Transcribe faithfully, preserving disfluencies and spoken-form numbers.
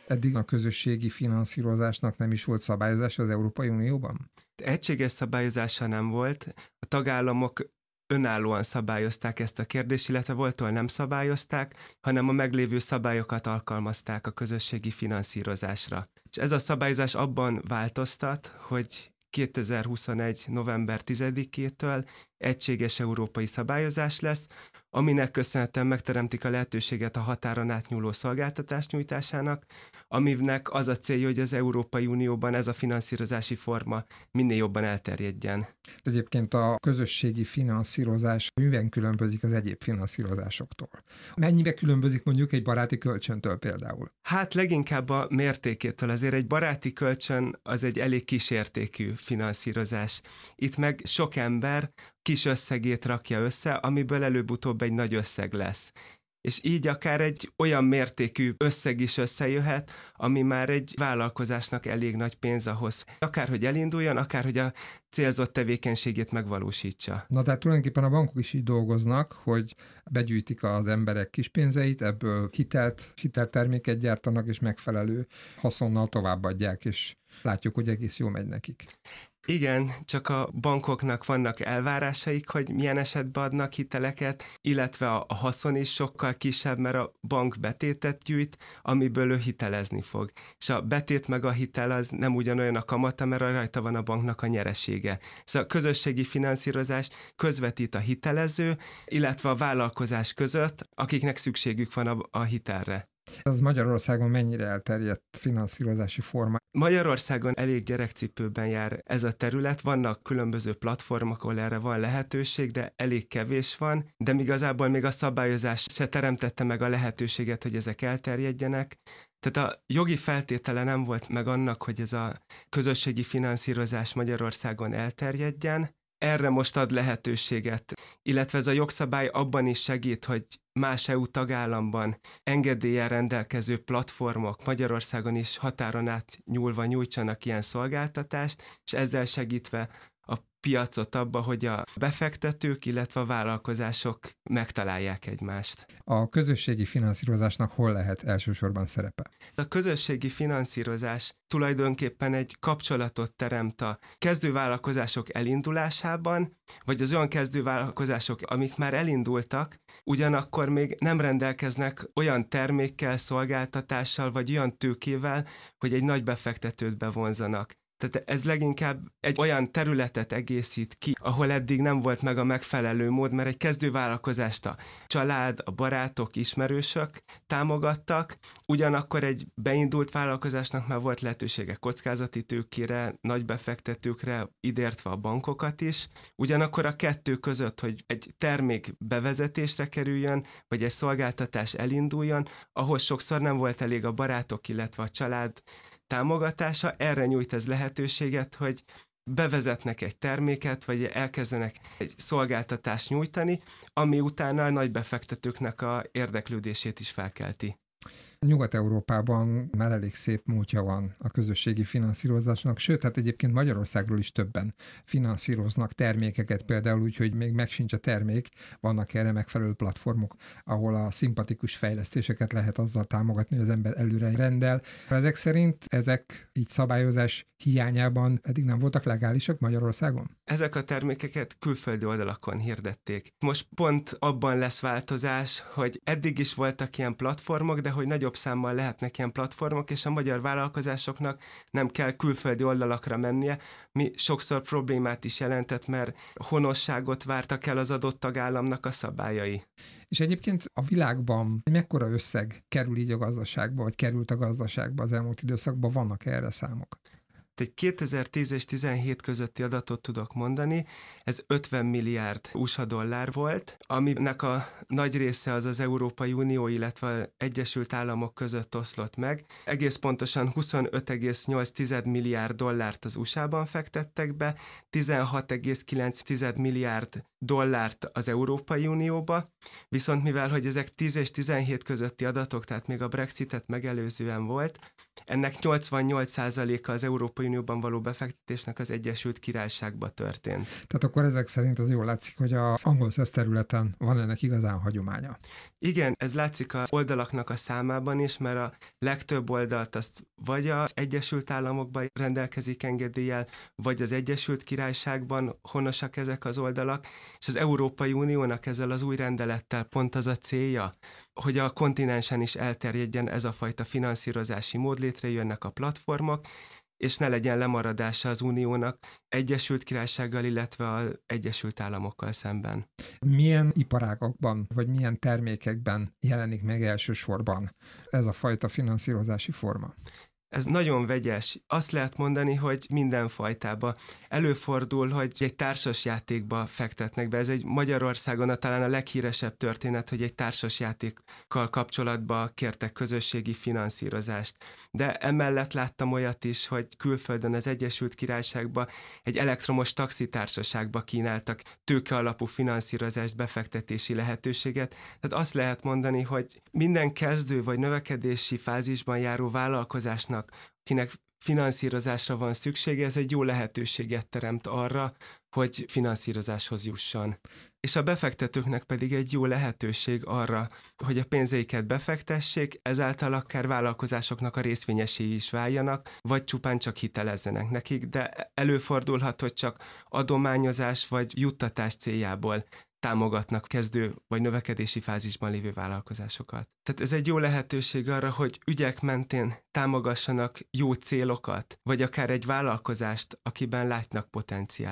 Eddig a közösségi finanszírozásnak nem is volt szabályozása az Európai Unióban? Egységes szabályozása nem volt. A tagállamok önállóan szabályozták ezt a kérdést, illetve volt, ahol nem szabályozták, hanem a meglévő szabályokat alkalmazták a közösségi finanszírozásra. És ez a szabályozás abban változtat, hogy kétezer-huszonegy. november tizedikétől egységes európai szabályozás lesz, aminek köszönhetően megteremtik a lehetőséget a határon átnyúló szolgáltatás nyújtásának, aminek az a célja, hogy az Európai Unióban ez a finanszírozási forma minél jobban elterjedjen. Egyébként a közösségi finanszírozás miben különbözik az egyéb finanszírozásoktól? Mennyibe különbözik mondjuk egy baráti kölcsöntől például? Hát leginkább a mértékétől. Azért egy baráti kölcsön az egy elég kisértékű finanszírozás. Itt meg sok ember kis összegét rakja össze, amiből előbb-utóbb egy nagy összeg lesz. És így akár egy olyan mértékű összeg is összejöhet, ami már egy vállalkozásnak elég nagy pénz ahhoz. Akár, hogy elinduljon, akár, hogy a célzott tevékenységét megvalósítsa. Na, tehát tulajdonképpen a bankok is így dolgoznak, hogy begyűjtik az emberek kis pénzeit, ebből hitelt, hitelterméket gyártanak, és megfelelő haszonnal továbbadják, és látjuk, hogy egész jól megy nekik. Igen, csak a bankoknak vannak elvárásaik, hogy milyen esetben adnak hiteleket, illetve a haszon is sokkal kisebb, mert a bank betétet gyűjt, amiből ő hitelezni fog. És a betét meg a hitel az nem ugyanolyan a kamata, mert rajta van a banknak a nyeresége. És a közösségi finanszírozás közvetít a hitelező, illetve a vállalkozás között, akiknek szükségük van a, a hitelre. Ez Magyarországon mennyire elterjedt finanszírozási forma? Magyarországon elég gyerekcipőben jár ez a terület, vannak különböző platformok, ahol erre van lehetőség, de elég kevés van, de igazából még a szabályozás se teremtette meg a lehetőséget, hogy ezek elterjedjenek. Tehát a jogi feltétele nem volt meg annak, hogy ez a közösségi finanszírozás Magyarországon elterjedjen. Erre most ad lehetőséget, illetve ez a jogszabály abban is segít, hogy más é u tagállamban engedéllyel rendelkező platformok Magyarországon is határon át nyúlva nyújtsanak ilyen szolgáltatást, és ezzel segítve a piacot abba, hogy a befektetők, illetve a vállalkozások megtalálják egymást. A közösségi finanszírozásnak hol lehet elsősorban szerepe? A közösségi finanszírozás tulajdonképpen egy kapcsolatot teremt a kezdővállalkozások elindulásában, vagy az olyan kezdővállalkozások, amik már elindultak, ugyanakkor még nem rendelkeznek olyan termékkel, szolgáltatással, vagy olyan tőkével, hogy egy nagy befektetőt bevonzanak. Tehát ez leginkább egy olyan területet egészít ki, ahol eddig nem volt meg a megfelelő mód, mert egy kezdővállalkozást a család, a barátok, ismerősök támogattak, ugyanakkor egy beindult vállalkozásnak már volt lehetősége kockázati tőkére, nagy befektetőkre, idértve a bankokat is. Ugyanakkor a kettő között, hogy egy termék bevezetésre kerüljön, vagy egy szolgáltatás elinduljon, ahhoz sokszor nem volt elég a barátok, illetve a család támogatása, erre nyújt ez lehetőséget, hogy bevezetnek egy terméket, vagy elkezdenek egy szolgáltatást nyújtani, ami utána a nagy befektetőknek a érdeklődését is felkelti. Nyugat-Európában már elég szép múltja van a közösségi finanszírozásnak, sőt, hát egyébként Magyarországról is többen finanszíroznak termékeket, például úgy, hogy még meg sincs a termék, vannak erre megfelelő platformok, ahol a szimpatikus fejlesztéseket lehet azzal támogatni, hogy az ember előre rendel. Ezek szerint ezek így szabályozás hiányában eddig nem voltak legálisak Magyarországon? Ezek a termékeket külföldi oldalakon hirdették. Most pont abban lesz változás, hogy eddig is voltak ilyen platformok, de hogy nagyobb számmal lehetnek ilyen platformok, és a magyar vállalkozásoknak nem kell külföldi oldalakra mennie. Mi sokszor problémát is jelentett, mert honosságot vártak el az adott tagállamnak a szabályai. És egyébként a világban mekkora összeg kerül így a gazdaságba, vagy került a gazdaságba az elmúlt időszakban, vannak erre számok? Egy kétezer-tíz és tizenhét közötti adatot tudok mondani, ez ötven milliárd u es á dollár volt, aminek a nagy része az az Európai Unió, illetve az Egyesült Államok között oszlott meg. Egész pontosan huszonöt egész nyolc milliárd dollárt az u es á-ban fektettek be, tizenhat egész kilenc milliárd dollárt az Európai Unióba, viszont mivel, hogy ezek tíz és tizenhét közötti adatok, tehát még a Brexitet megelőzően volt, ennek nyolcvannyolc százaléka az Európai Európai Unióban való befektetésnek az Egyesült Királyságba történt. Tehát akkor ezek szerint az jól látszik, hogy az angol száz területen van ennek igazán hagyománya. Igen, ez látszik az oldalaknak a számában is, mert a legtöbb oldalt azt vagy az Egyesült Államokban rendelkezik engedéllyel, vagy az Egyesült Királyságban honosak ezek az oldalak, és az Európai Uniónak ezzel az új rendelettel pont az a célja, hogy a kontinensen is elterjedjen ez a fajta finanszírozási mód, létrejönnek a platformok, és ne legyen lemaradása az Uniónak Egyesült Királysággal, illetve az Egyesült Államokkal szemben. Milyen iparágakban, vagy milyen termékekben jelenik meg elsősorban ez a fajta finanszírozási forma? Ez nagyon vegyes. Azt lehet mondani, hogy minden fajtába. Előfordul, hogy egy társasjátékba fektetnek be. Ez egy Magyarországon a, talán a leghíresebb történet, hogy egy társasjátékkal kapcsolatban kértek közösségi finanszírozást. De emellett láttam olyat is, hogy külföldön az Egyesült Királyságban egy elektromos taxitársaságba kínáltak tőke alapú finanszírozást, befektetési lehetőséget. Tehát azt lehet mondani, hogy minden kezdő vagy növekedési fázisban járó vállalkozásnak, akinek finanszírozásra van szüksége, ez egy jó lehetőséget teremt arra, hogy finanszírozáshoz jusson. És a befektetőknek pedig egy jó lehetőség arra, hogy a pénzeiket befektessék, ezáltal akár vállalkozásoknak a részvényesei is váljanak, vagy csupán csak hitelezzenek nekik, de előfordulhat, hogy csak adományozás vagy juttatás céljából támogatnak kezdő vagy növekedési fázisban lévő vállalkozásokat. Tehát ez egy jó lehetőség arra, hogy ügyek mentén támogassanak jó célokat, vagy akár egy vállalkozást, akiben látnak potenciált.